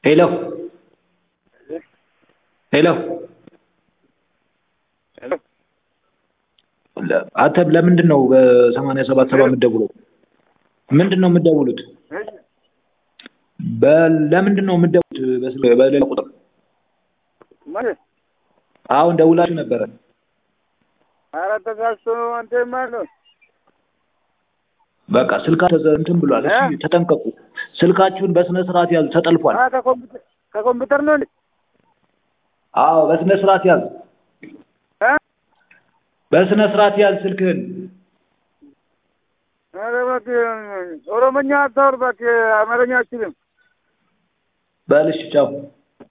ሄሎ ሄሎ ሄሎ አንተ ለምንድን ነው በ87 የምትደውለው? ምንድን ነው የምትደውሉት? ለምንድን ነው የምትደውሉት በሌላ ቁጥር? ማለት አሁን ደውላችሁ ነበረ። ኧረ ተሳስቶ ነው አንተ ማለት ነው። በቃ ስልካችሁ እንትን ብሏል። እሺ ተጠንቀቁ። ስልካችሁን በስነ ስርዓት ያዙ፣ ተጠልፏል። ከኮምፒውተር ነው እንዴ? አዎ በስነ ስርዓት ያዝ። በስነ ስርዓት ያዝ ስልክህን። ኧረ እባክህ ኦሮሞኛ አታውራ እባክህ፣ አማርኛ አትችልም። በል እሺ ቻው።